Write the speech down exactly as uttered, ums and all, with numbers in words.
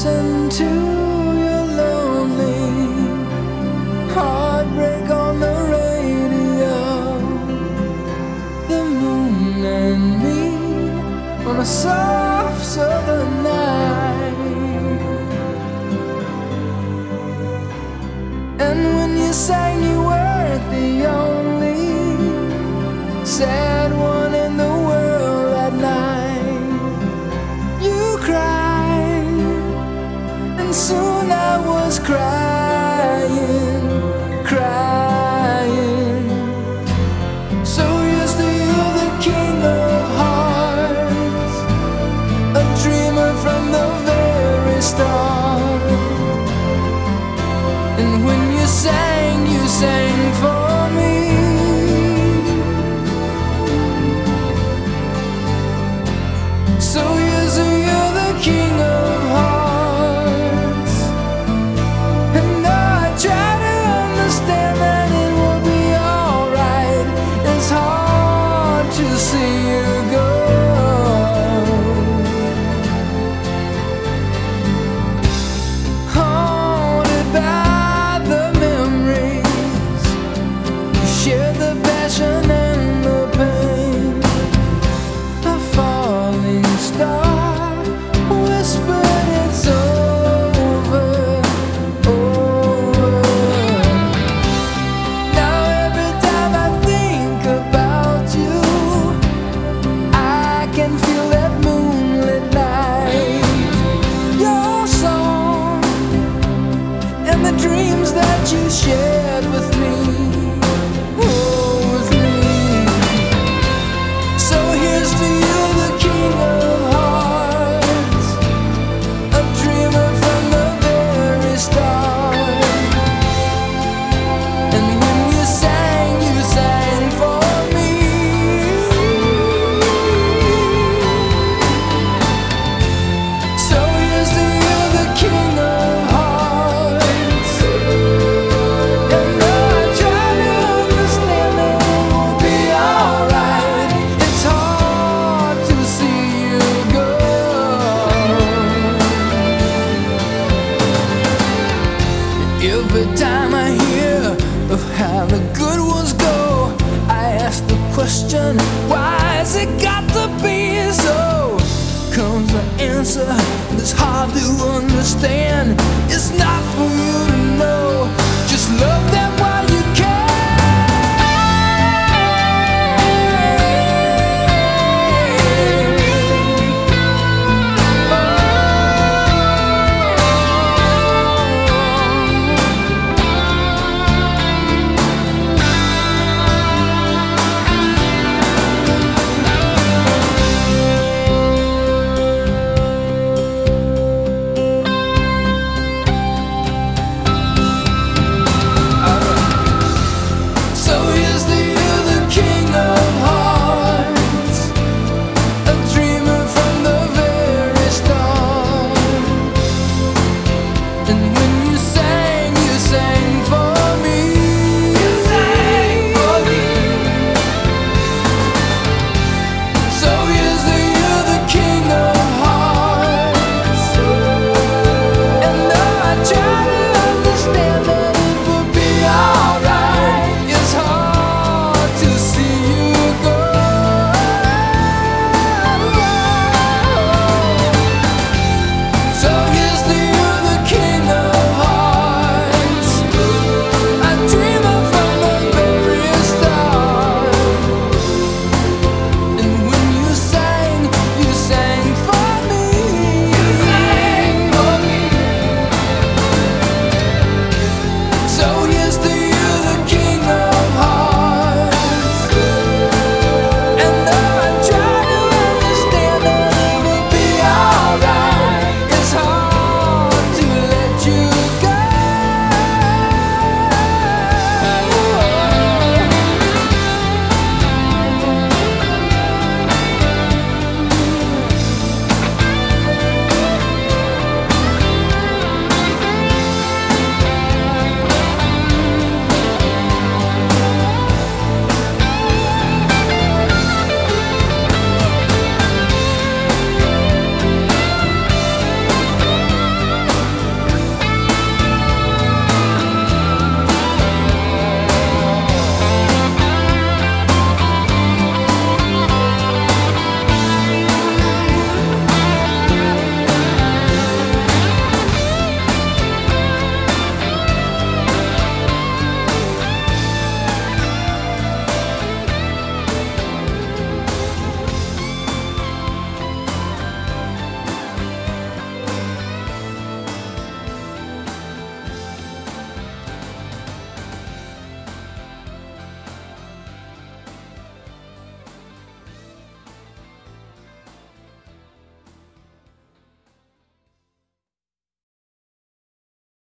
listen to your lonely heartbreak on the radio. The moon and me on a soft southern night. And when you sang, you weren't the only sad one in the world at night. You cried, and soon I was crying, crying. So here's to you, the king of hearts, a dreamer from the very start. And when you sang, you sang for me. So here's to you, the king of hearts. And I try to understand that it will be alright. It's hard to see you go. Haunted by the memories, you shared the passion and the pain. A falling star whispered it's over, over. Now every time I think about you, I can feel that moonlit night. Your song and the dreams that you shared with me, oh, with me. So here's to you, the king of hearts, a dreamer from the very start. And when you sang, you sang for me. So here's to you, the king of hearts. And I try to understand that it will be alright. It's hard to see you go. Every time I hear of how the good ones go, I ask the question, why's it got to be so? Comes the answer that's hard to understand. It's not for you